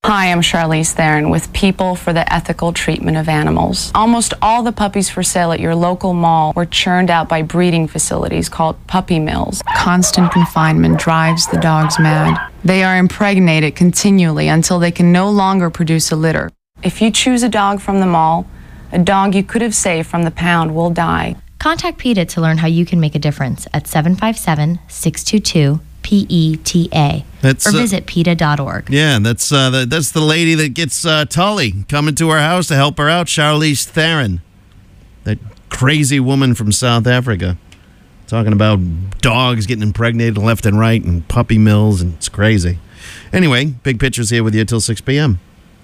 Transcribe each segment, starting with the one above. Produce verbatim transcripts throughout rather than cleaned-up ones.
Hi, I'm Charlize Theron with People for the Ethical Treatment of Animals. Almost all the puppies for sale at your local mall were churned out by breeding facilities called puppy mills. Constant confinement drives the dogs mad. They are impregnated continually until they can no longer produce a litter. If you choose a dog from the mall, a dog you could have saved from the pound will die. Contact PETA to learn how you can make a difference at seven five seven, six two two, P E T A That's, or uh, visit PETA dot org. Yeah, that's uh, the, that's the lady that gets uh, Tully coming to her house to help her out, Charlize Theron. That crazy woman from South Africa. Talking about dogs getting impregnated left and right and puppy mills, and it's crazy. Anyway, Big Picture's here with you until six p.m.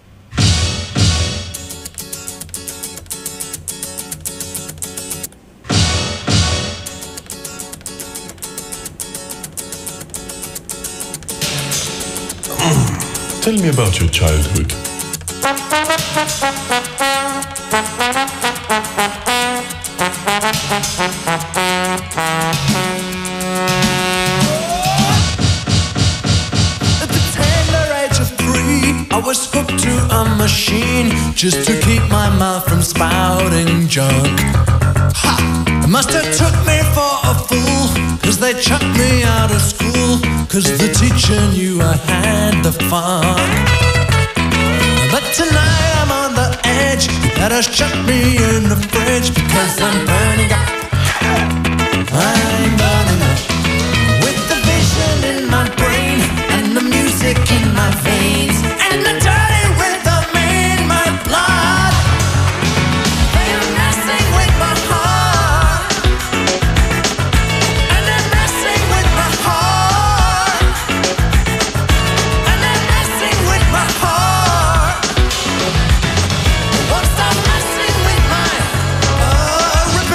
Tell me about your childhood. At the tender age of three, I was hooked to a machine just to keep my mouth from spouting junk. Ha! It must have took me for a fool, cause they chucked me out of school, cause the teacher knew I had the fun. But tonight I'm on the edge, that has shut me in the fridge, because I'm burning up. I'm burning up. With the vision in my brain, and the music in my veins, and the dirty rhythm in my blood. They're messing with my heart, and they're messing with my heart, and they're messing with my heart. Won't stop messing with my uh,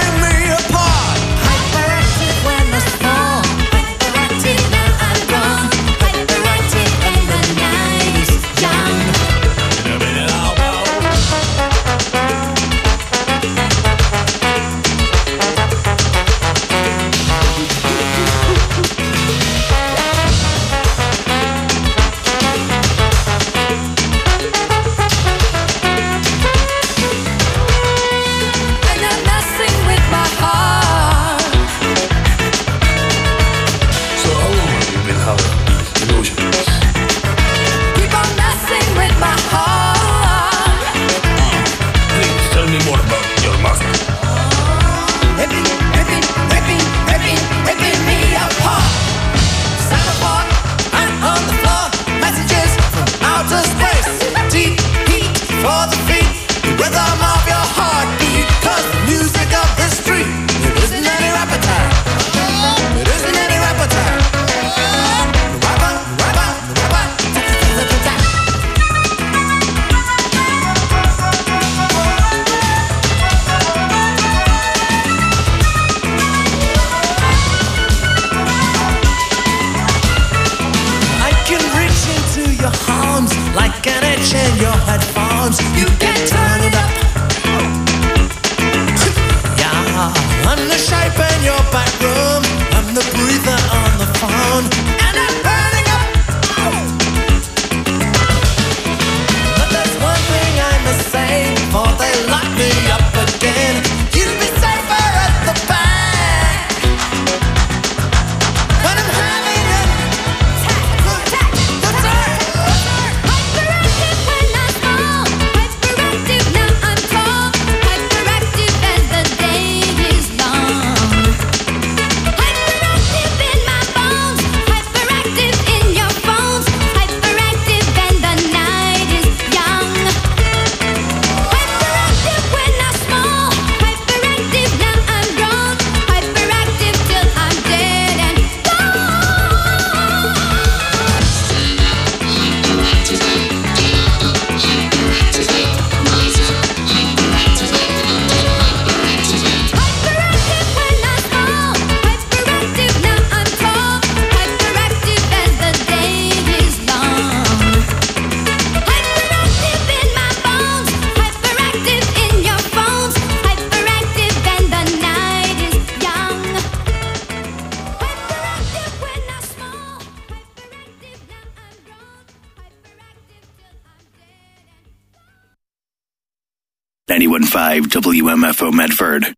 ninety-one point five W M F O Medford.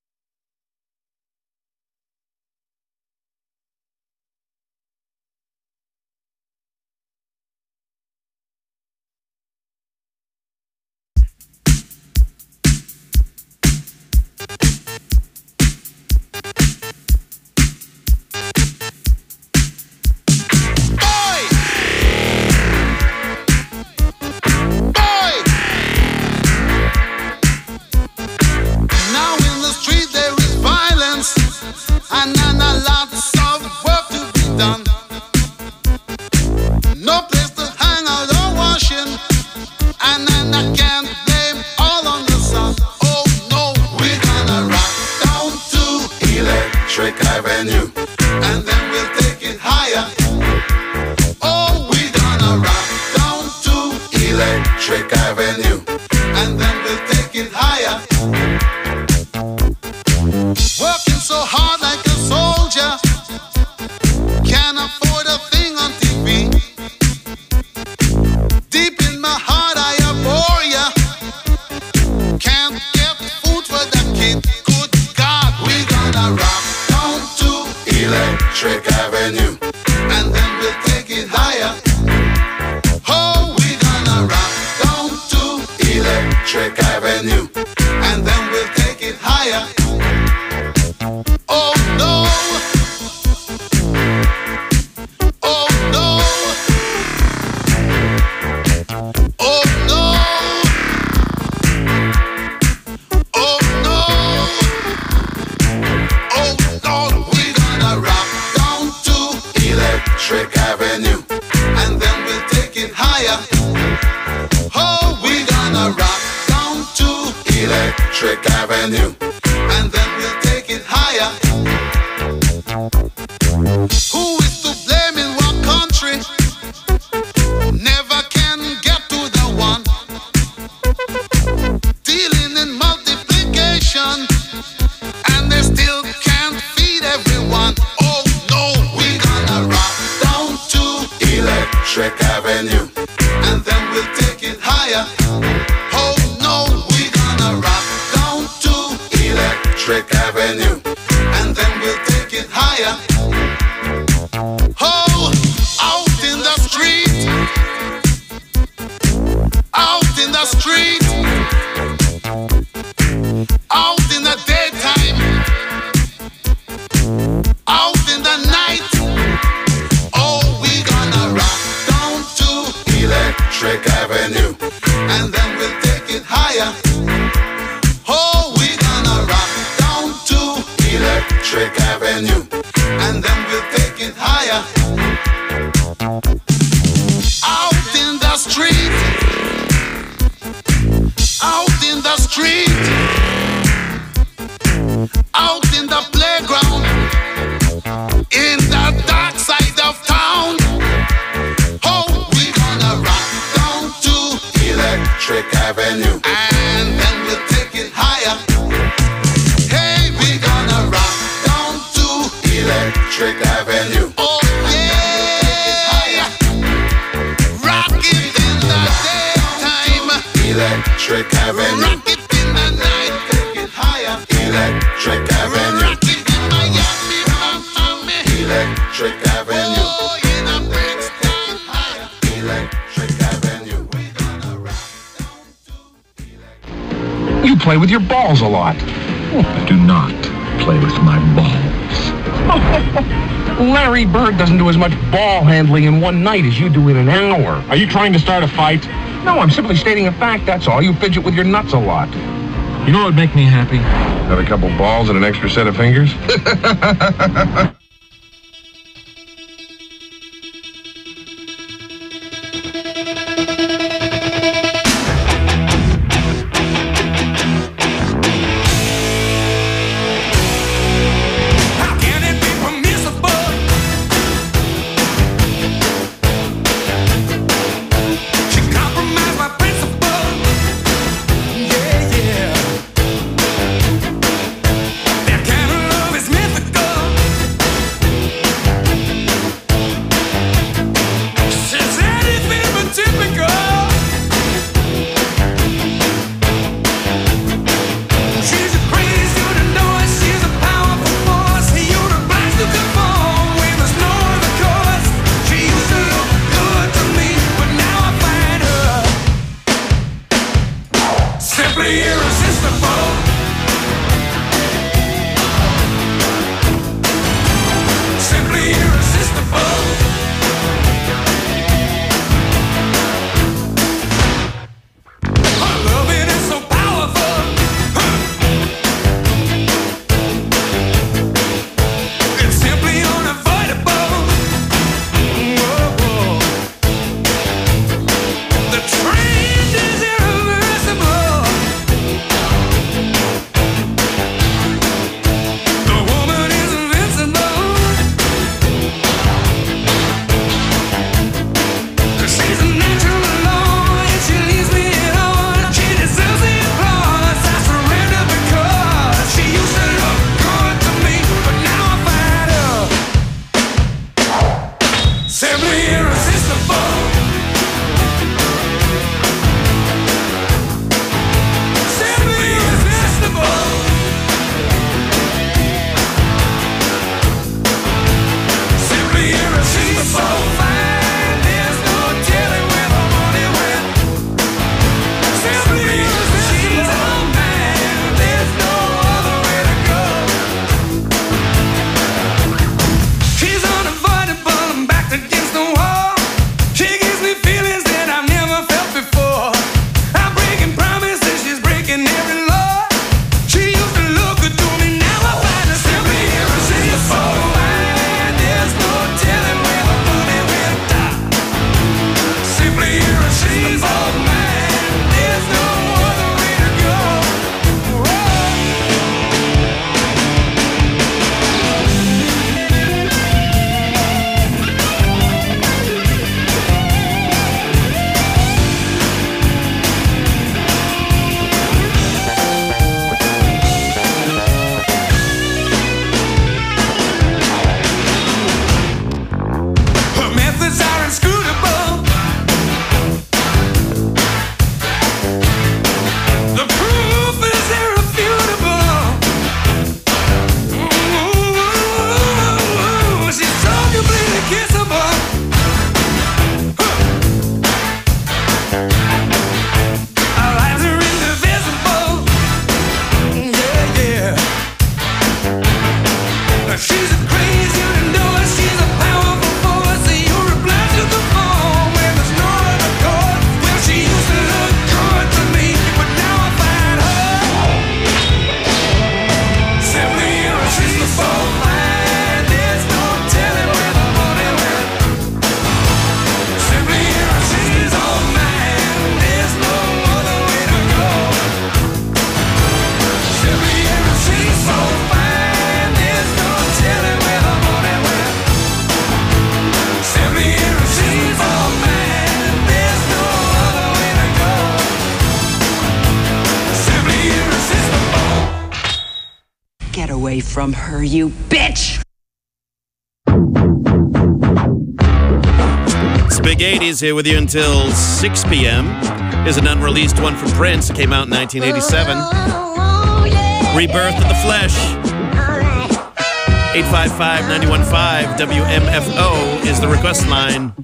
Play with your balls a lot. I do not play with my balls. Larry Bird doesn't do as much ball handling in one night as you do in an hour. Are you trying to start a fight? No, I'm simply stating a fact, that's all. You fidget with your nuts a lot. You know what would make me happy? Have a couple balls and an extra set of fingers? That kind of love is mythical. Get away from her, you bitch! It's the Big eighties here with you until six p.m. Here's an unreleased one from Prince. It came out in nineteen eighty-seven. Rebirth of the Flesh. eight five five, nine one five, W M F O is the request line.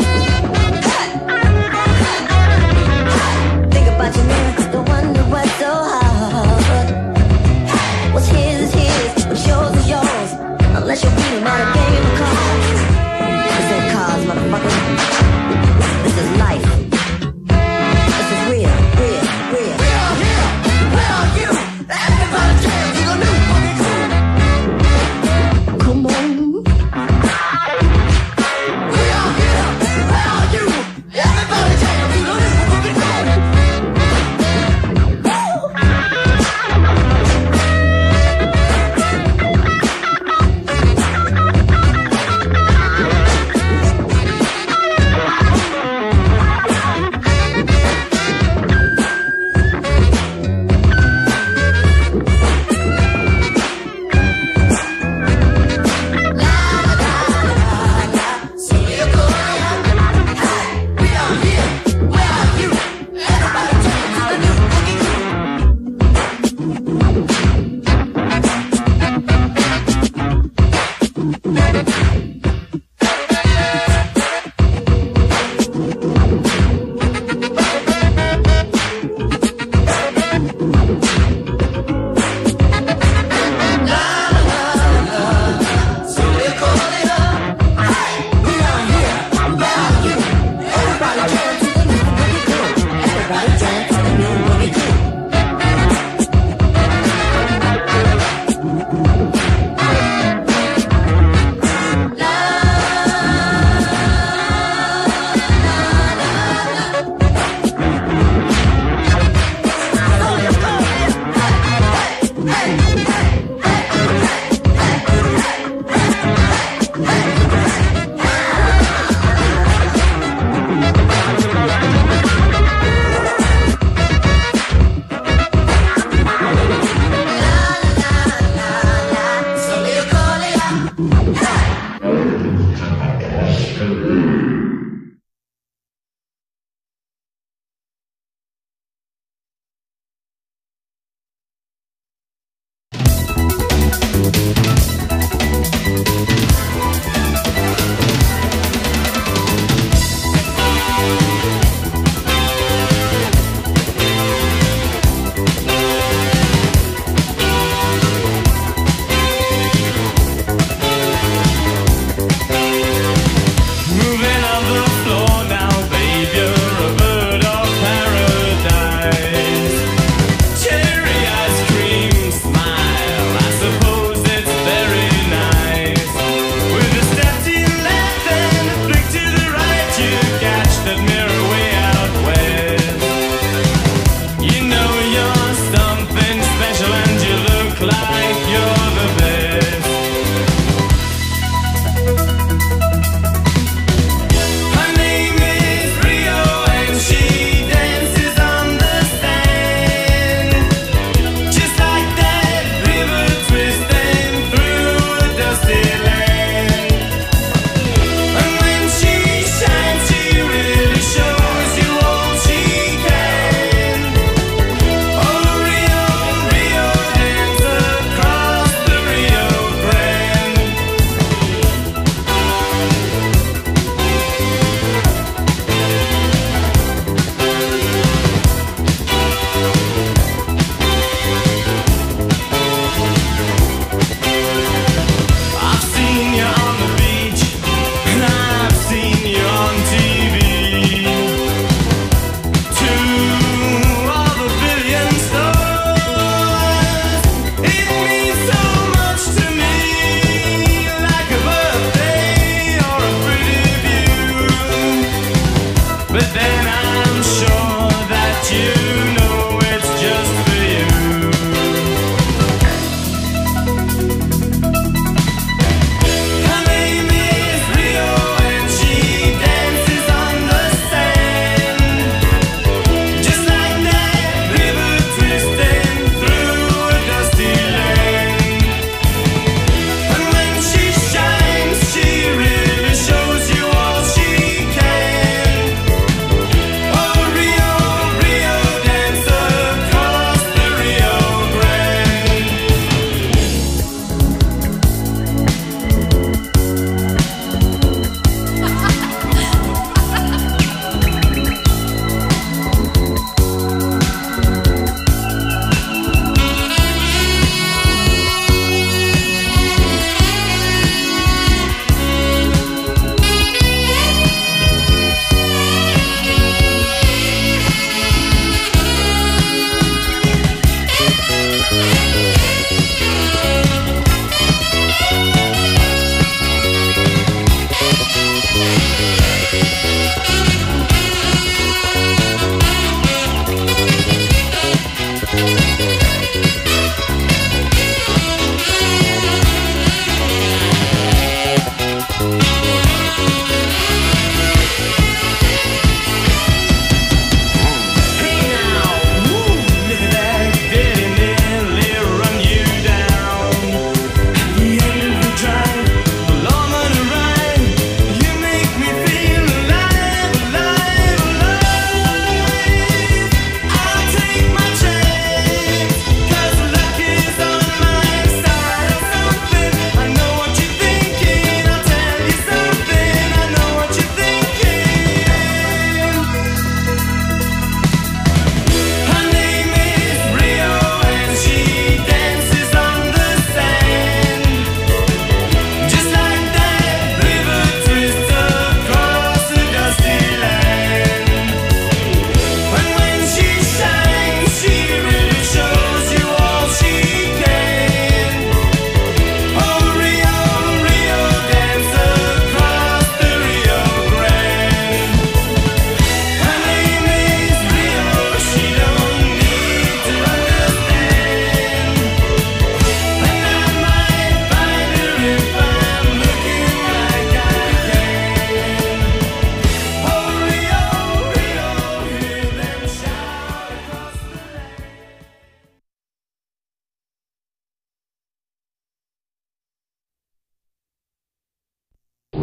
What's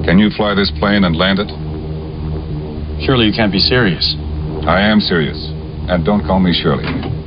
Can you fly this plane and land it? Surely you can't be serious. I am serious. And don't call me Shirley.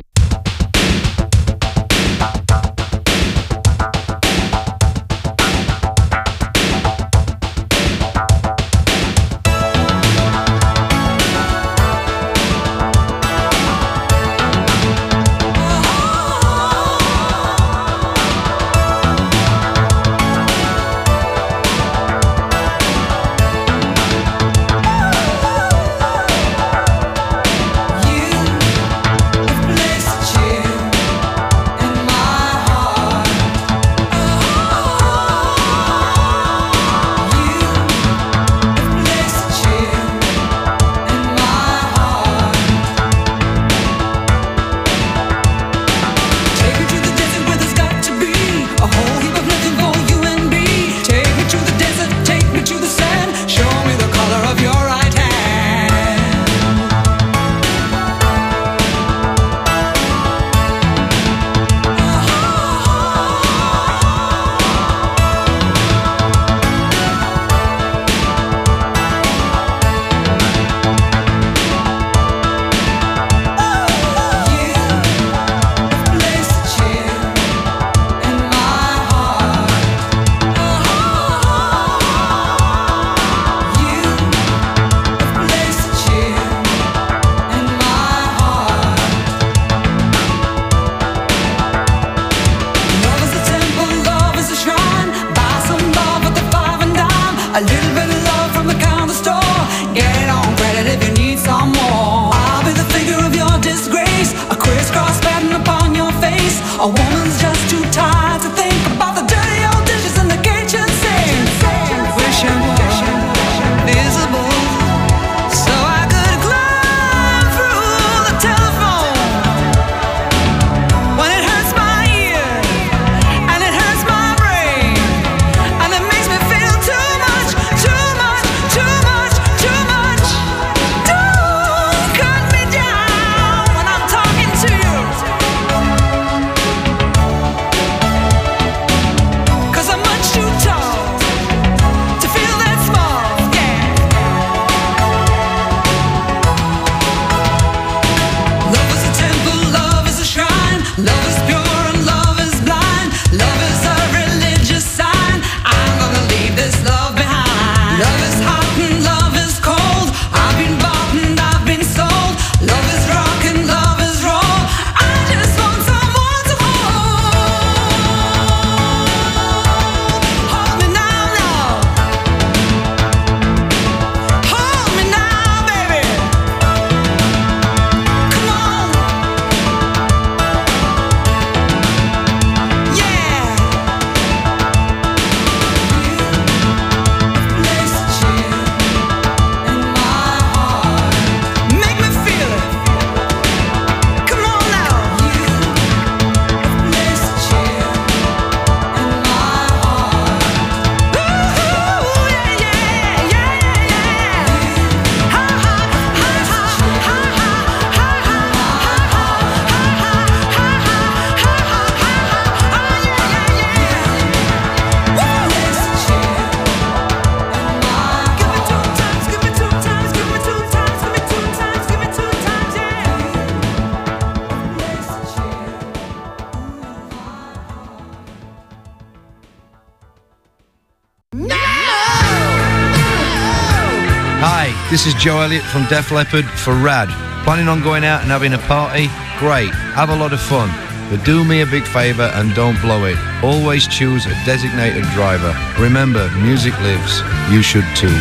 This is Joe Elliott from Def Leppard for Rad. Planning on going out and having a party? Great, have a lot of fun. But do me a big favour and don't blow it. Always choose a designated driver. Remember, music lives. You should too.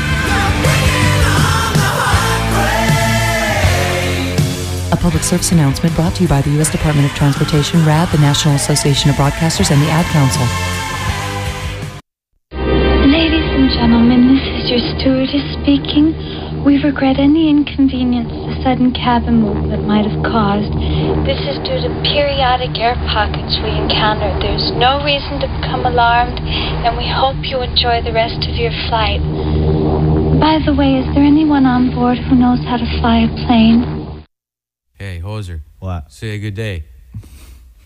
A public service announcement brought to you by the U S Department of Transportation, R A D, the National Association of Broadcasters, and the Ad Council. Ladies and gentlemen, this is your stewardess speaking. We regret any inconvenience the sudden cabin movement might have caused. This is due to periodic air pockets we encountered. There's no reason to become alarmed, and we hope you enjoy the rest of your flight. By the way, is there anyone on board who knows how to fly a plane? Hey, Hoser. What? Say a good day.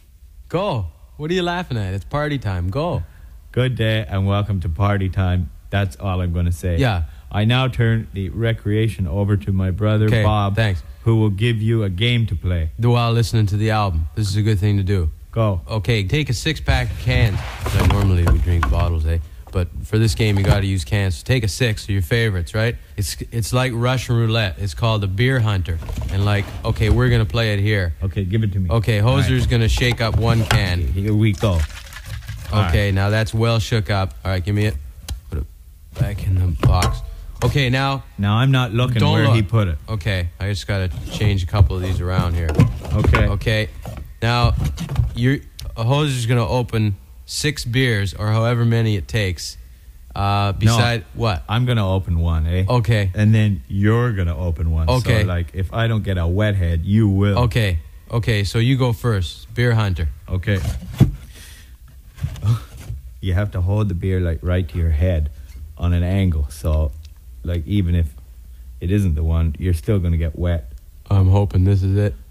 Go. What are you laughing at? It's party time. Go. Good day and welcome to Party Time. That's all I'm going to say. Yeah. I now turn the recreation over to my brother, Okay, Bob. thanks. Who will give you a game to play. While listening to the album. This is a good thing to do. Go. Okay, take a six-pack of cans. Like normally we drink bottles, eh? But for this game, you got to use cans. So take a six of your favorites, right? It's it's like Russian roulette. It's called the Beer Hunter. And like, okay, we're going to play it here. Okay, give it to me. Okay, Hoser's right. going to shake up one can. Okay, here we go. All Okay, right. now that's well shook up. All right, give me it. Put it back in the box. Okay, now... Now I'm not looking Don't where look. he put it. Okay, I just got to change a couple of these around here. Okay. Okay, now you're, a Hoser's going to open six beers or however many it takes. Uh, beside no, what? I'm going to open one, eh? Okay. And then you're going to open one. Okay. So, like, if I don't get a wet head, you will. Okay. Okay, so you go first. Beer Hunter. Okay. You have to hold the beer, like, right to your head on an angle. So, like, even if it isn't the one, you're still going to get wet. I'm hoping this is it.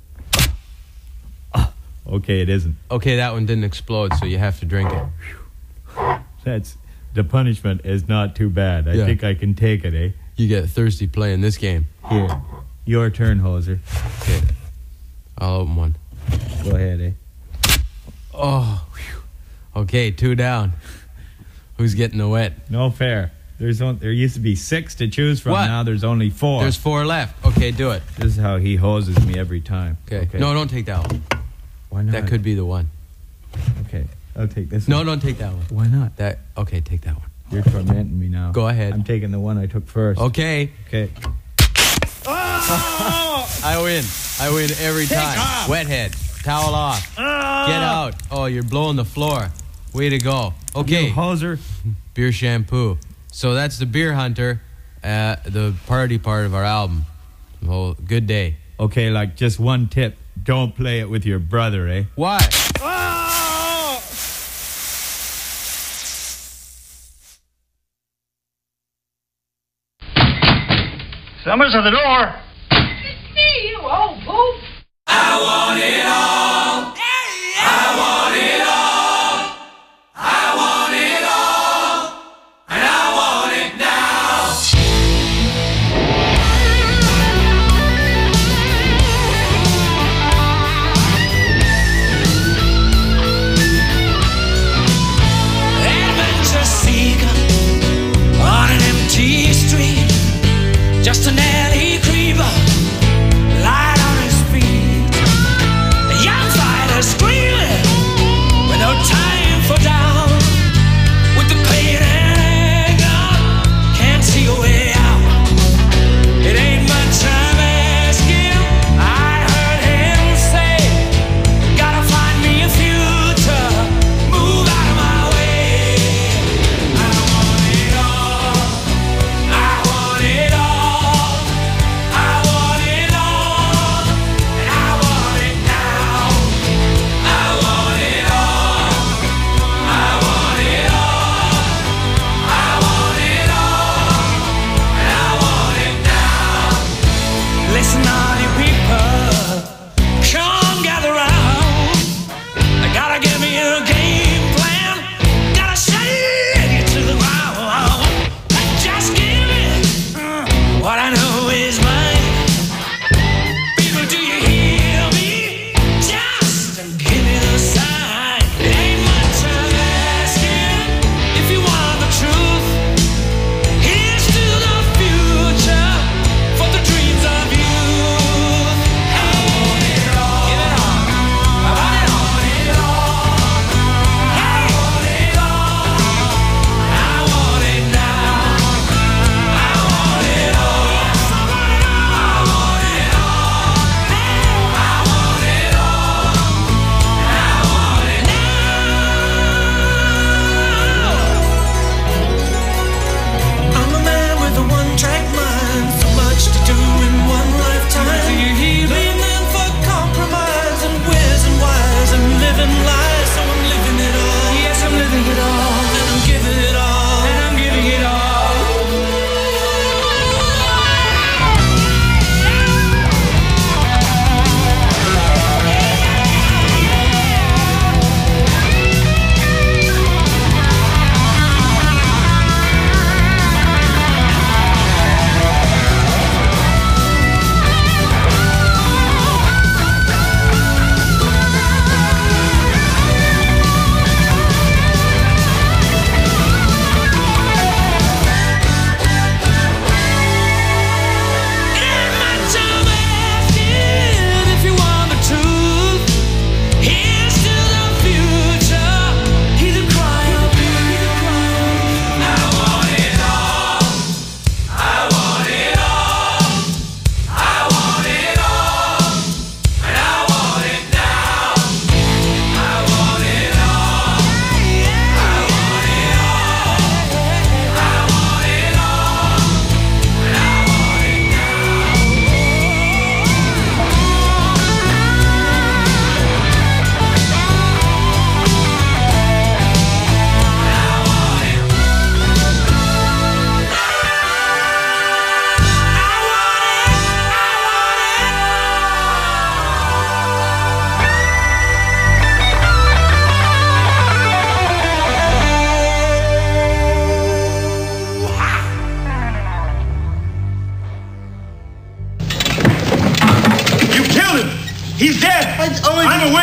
Okay, it isn't. Okay, that one didn't explode, so you have to drink it. That's... The punishment is not too bad. I Yeah. think I can take it, eh? You get thirsty playing this game. Here. Your turn, Hoser. Okay. I'll open one. Go ahead, eh? Oh, whew. Okay, two down. Who's getting the wet? No fair. There's on, There used to be six to choose from. What? Now there's only four. There's four left. Okay, do it. This is how he hoses me every time. Okay. No, don't take that one. Why not? That could be the one. Okay. I'll take this No, one. don't take that one. Why not? That okay, take that one. You're tormenting me now. Go ahead. I'm taking the one I took first. Okay. Okay. I win. I win every time. off. Wet head. Towel off. Get out. Oh, you're blowing the floor. Way to go. Okay. You hoser. Beer shampoo. So that's the Beer Hunter, uh, the party part of our album. Oh, good day. Okay, like just one tip. Don't play it with your brother, eh? Why? Someone's at the door. It's me, you old goof. I want it all. I want it all. I want it all. And I want it now. Adventure seeker on an empty street. Just an alley creeper, light on his feet. A young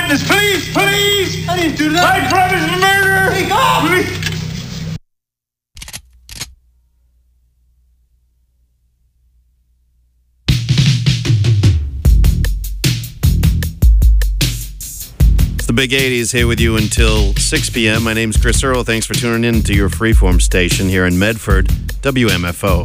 witness, please, please. I didn't do that. I promise murder. Take off. Please. The Big eighties here with you until six p.m. My name's Chris Earl. Thanks for tuning in to your freeform station here in Medford, W M F O.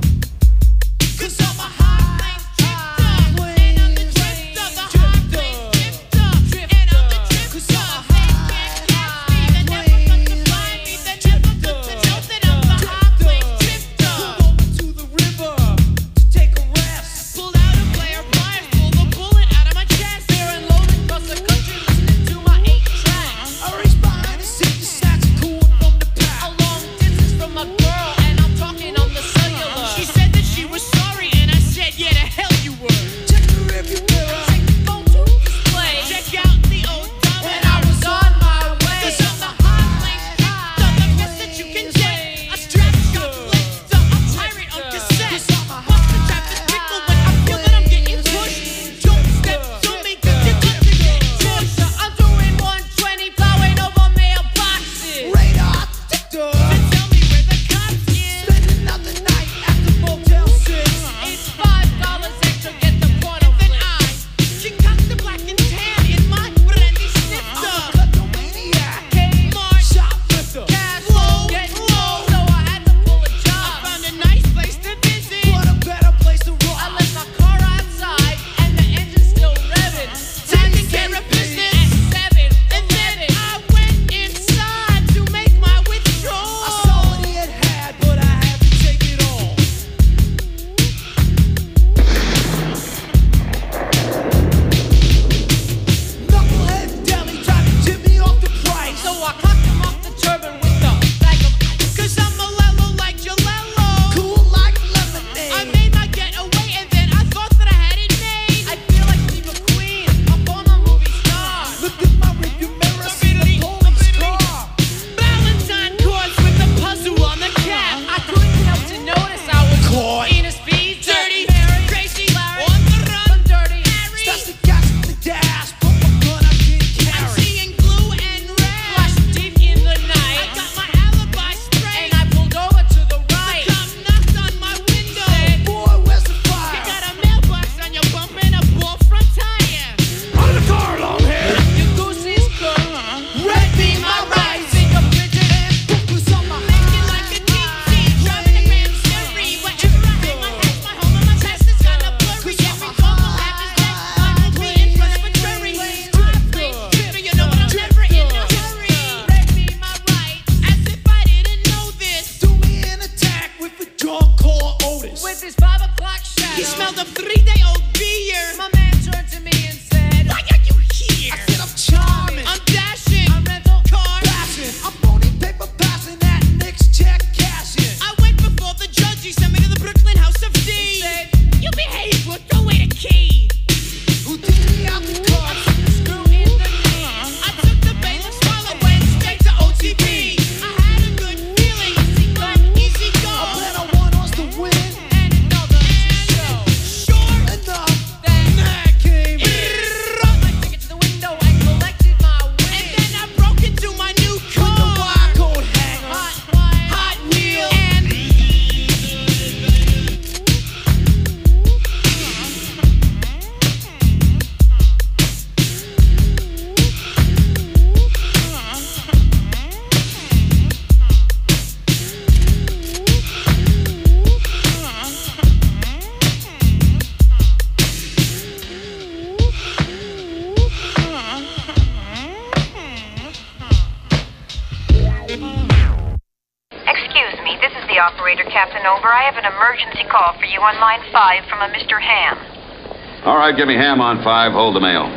Captain Over. I have an emergency call for you on line five from a Mister Ham. All right, give me Ham on five. Hold the mail.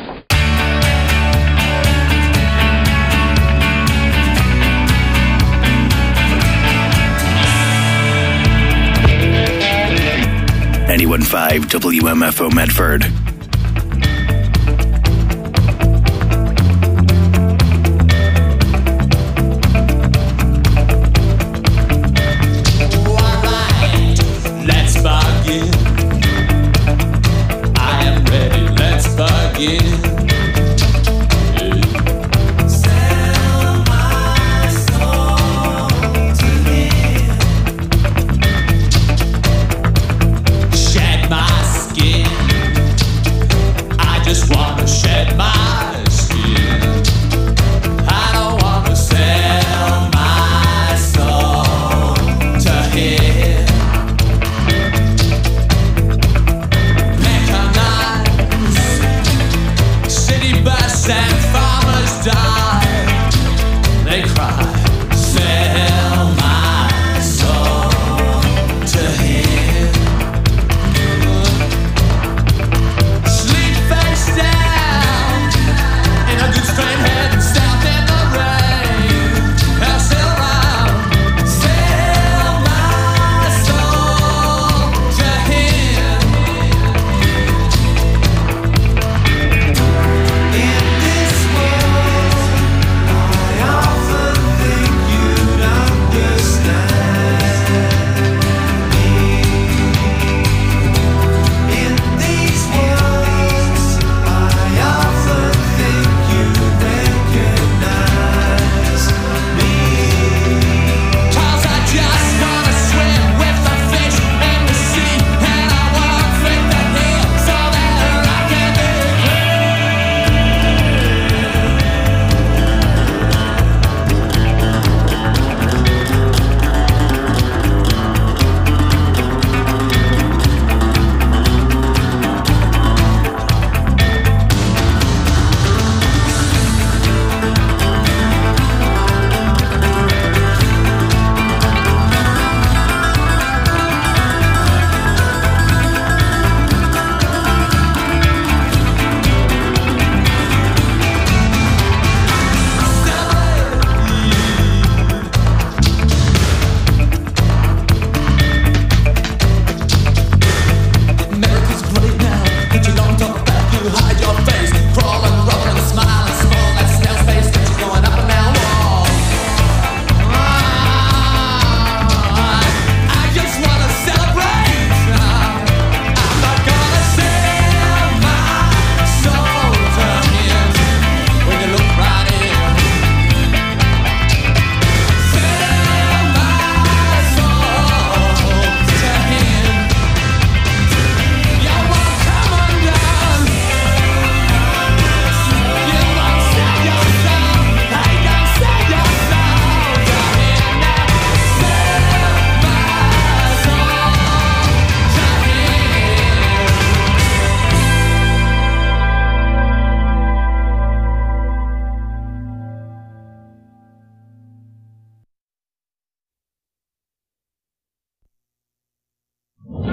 ninety-one point five W M F O Medford. I am ready, let's begin. Yeah.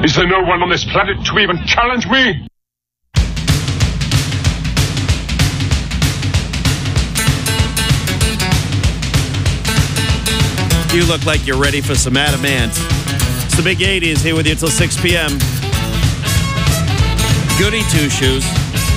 Is there no one on this planet to even challenge me? You look like you're ready for some Adamant. It's the Big eighties here with you till six p.m. Goody Two Shoes.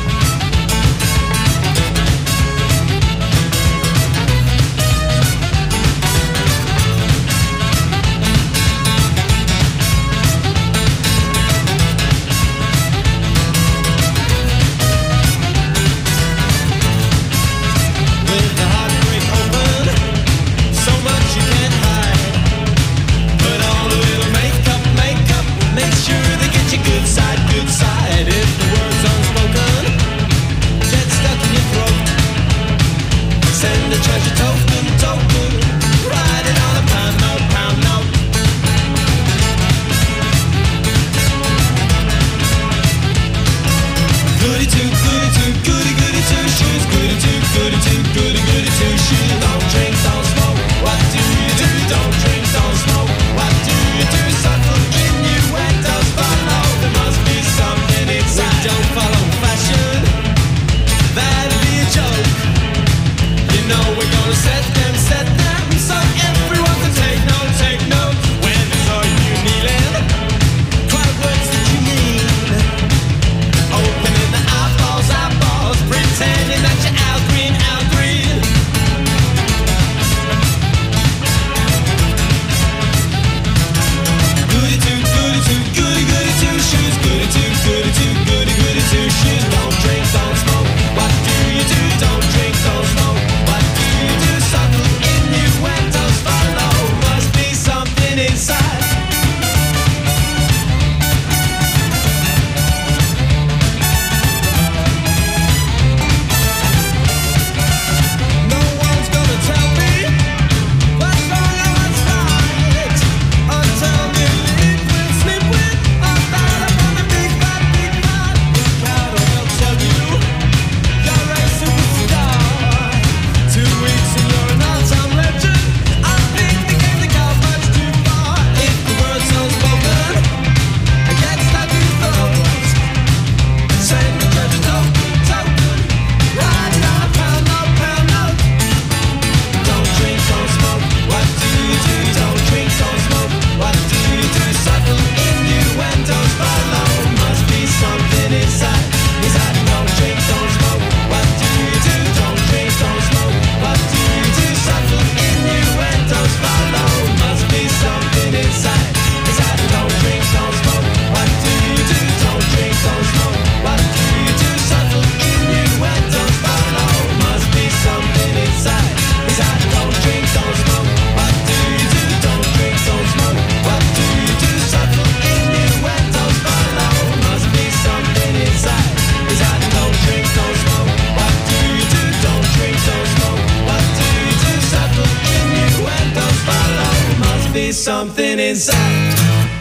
Something inside.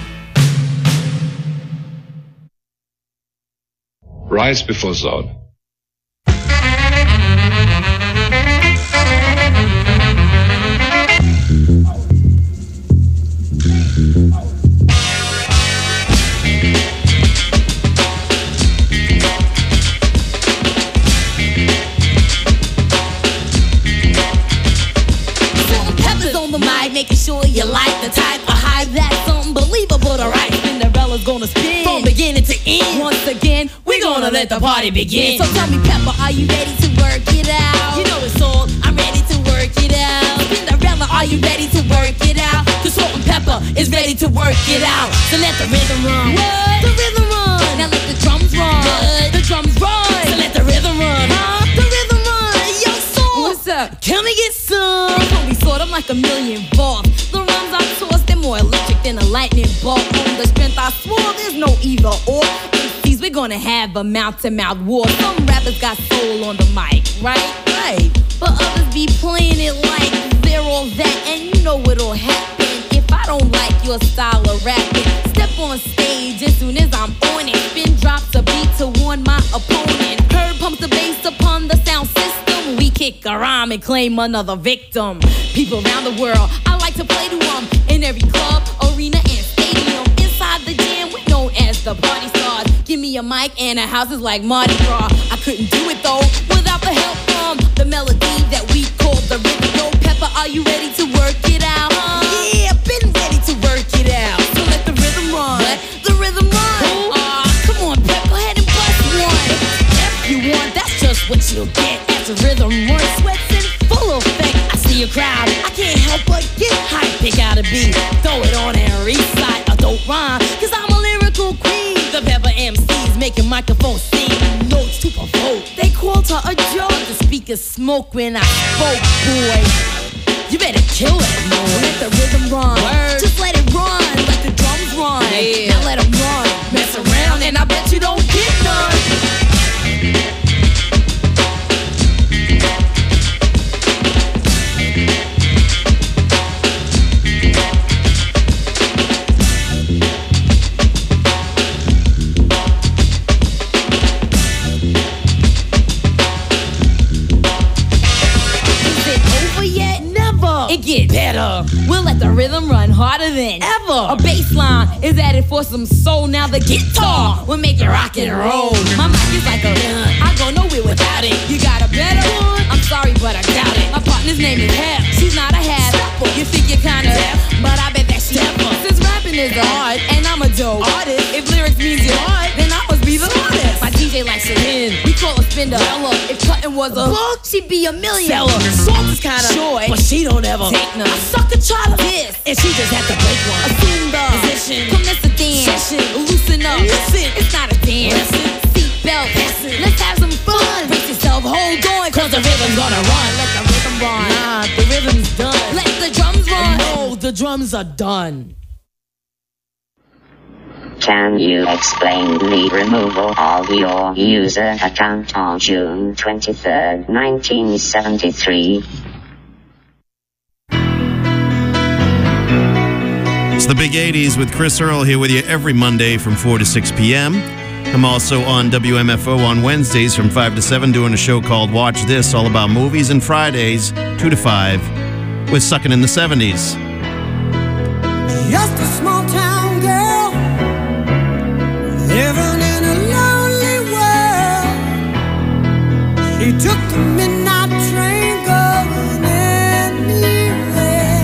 Rise before Zod. Making sure you like the type of hype that's unbelievable to write. Cinderella's gonna spin from beginning to end. Once again, we're gonna let the party begin. So tell me, Pepper, are you ready to work it out? You know it's all, I'm ready to work it out. Cinderella, are you ready to work it out? Cause Salt and Pepper is ready to work it out. So let the rhythm run. What? The rhythm run. Now let the drums run. What? The drums run. So let the rhythm run. Huh? The rhythm run. Yo, Salt. What's up? Can we get some? We sort of like a million volts. The rhymes I toss, they're more electric than a lightning bolt. On the strength I swore, there's no either or. M Cs, we're gonna have a mouth-to-mouth war. Some rappers got soul on the mic, right? Right. But others be playing it like they're all that. And you know what'll happen if I don't like your style of rapping. Step on stage as soon as I'm on it. Spin drops a beat to warn my opponent. Herb pumps the bass upon the sound system. We kick a rhyme and claim another victim. People around the world, I like to play to them. In every club, arena, and stadium. Inside the jam with no as the party starts. Give me a mic and a house is like Mardi Gras. I couldn't do it though without the help from the melody that we call the rhythm. Yo, Pepper, are you ready to work it out? Huh? Yeah, been ready to work it out. So let the rhythm run. Let the rhythm run. Aw, uh, come on, Pep, go ahead and bust one. If you want, that's just what you'll get as the rhythm runs. Sweats in full effect. I see a crowd, I can't help but get hype. Pick out a beat, throw it on and recite a dope rhyme. Cause I'm a lyrical queen. The Pepper M Cs making microphones sing notes to provoke. They called her a joke. The speakers smoke when I spoke, boy. You better kill it, boy. Let the rhythm run. Word. Just let it run. Let the drums run. Yeah. Now let them run. Mess around and I bet you don't get none. It get better. We'll let the rhythm run harder than ever. A bass line is added for some soul. Now the guitar will make it rock and roll. My mic is like a gun. I go nowhere without it. You got a better one? I'm sorry, but I doubt it. My partner's name is Hep. She's not a half. You think you're kinda deaf, but I bet that she's never. Since rapping is the art, and I'm a dope artist. If lyrics means you're hard, then I must be the artist. My D J likes to win. We call her Spinderella. If cutting was a book, she'd be a million. Seller. Salt is kinda short, but she don't ever take none. I suck the try to this, and she just had to break one. Assume the position, commence the dance. Session, loosen up. Listen, it's not a dance. Listen, seatbelt. Listen, let's have some fun. Brace yourself, hold on, cause the rhythm's gonna run. Let the rhythm run. Nah, the rhythm's done. Let the drums run. No, the drums are done. Can you explain the removal of your user account on June twenty-third, nineteen seventy-three? It's the Big eighties with Chris Earl here with you every Monday from four to six p.m. I'm also on W M F O on Wednesdays from five to seven doing a show called Watch This, all about movies, and Fridays, two to five, with Suckin' in the seventies. Just a small town girl living in a lonely world. She took the midnight train going anywhere.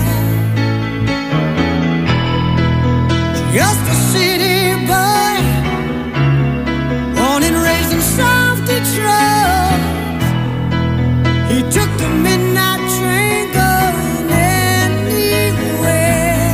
Just a city boy, born and raised in South Detroit. He took the midnight train going anywhere.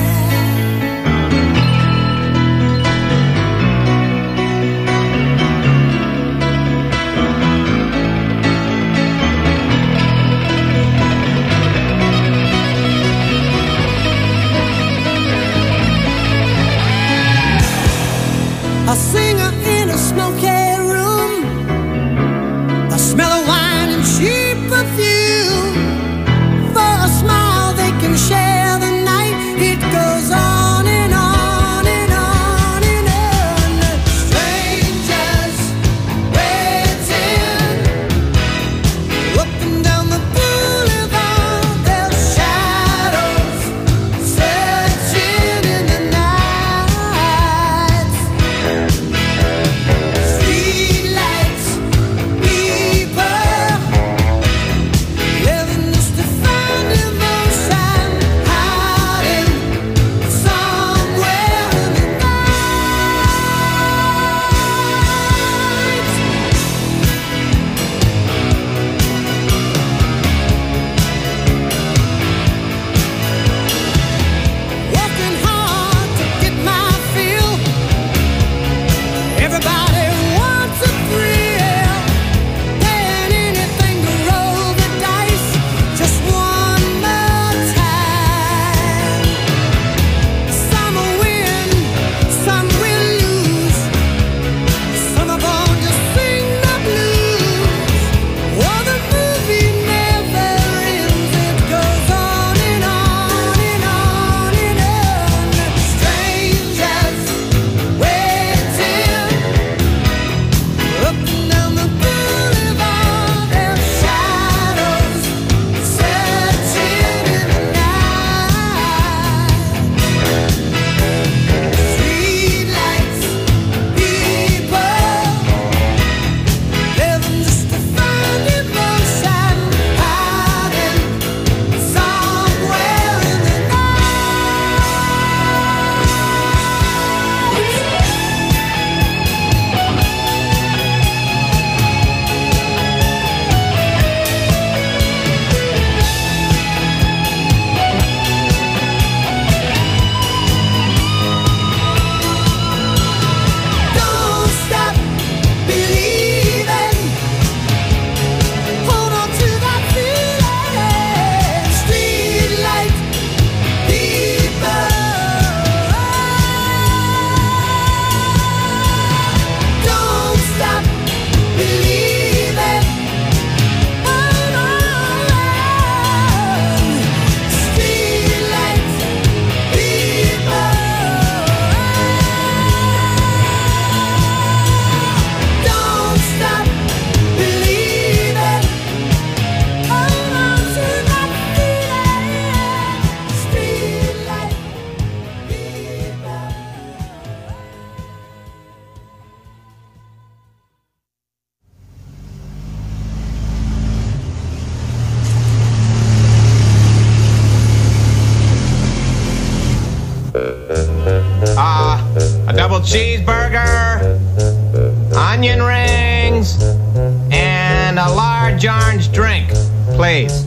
cheeseburger, onion rings, and a large orange drink, please.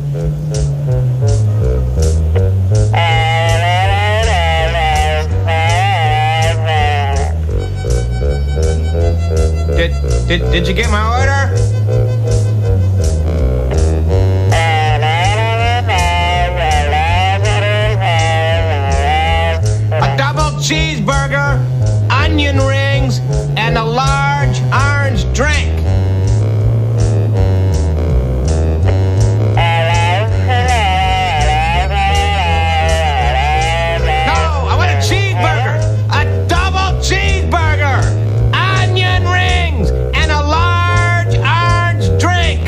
Did, did, did you get my order? A double cheeseburger, onion rings, and a large orange drink. No, I want a cheeseburger. A double cheeseburger, onion rings, and a large orange drink.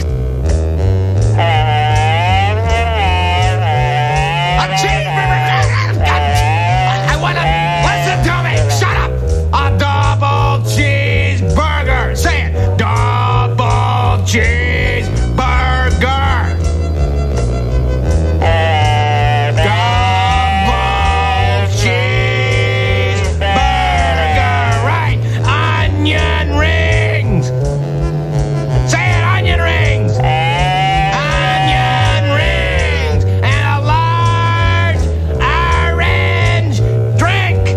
A cheeseburger. I want to listen to me. Shut up. A double cheeseburger. Say it. Double cheeseburger. Double cheeseburger. Right. Onion rings. Say it. Onion rings. Onion rings. And a large orange drink.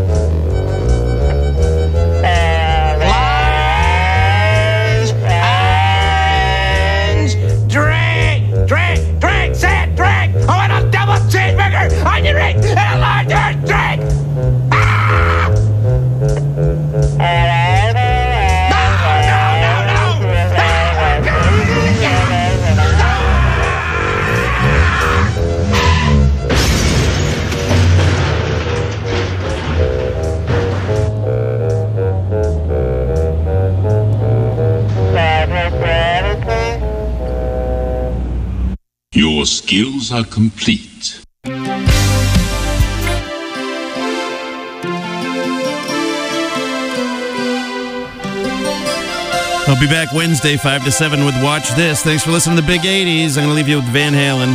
Large orange drink. Drink. Drink. Say it. Drink. I want a double cheeseburger, onion ring, and a large orange drink. Ah! No, no, no, no. Your skills are complete. I'll be back Wednesday, five to seven with Watch This. Thanks for listening to the Big eighties. I'm going to leave you with Van Halen.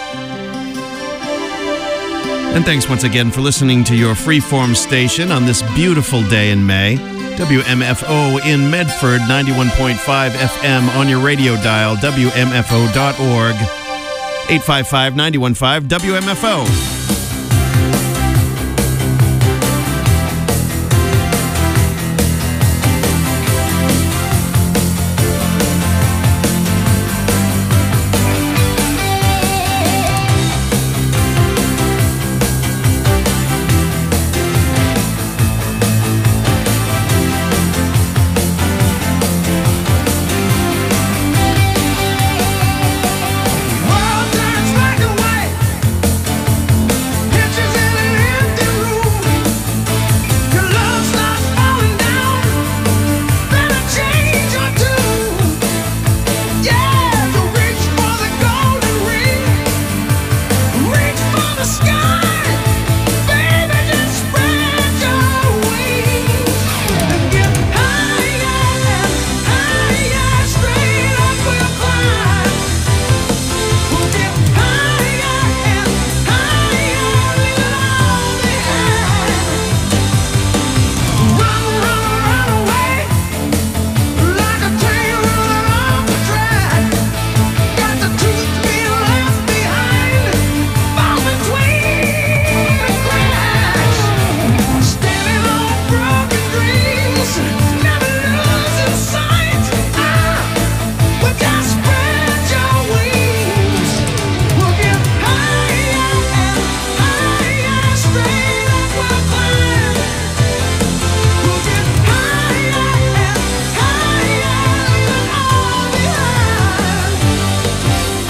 And thanks once again for listening to your freeform station on this beautiful day in May. W M F O in Medford, ninety-one point five F M on your radio dial, W M F O dot org. eight five five, nine one five, W M F O.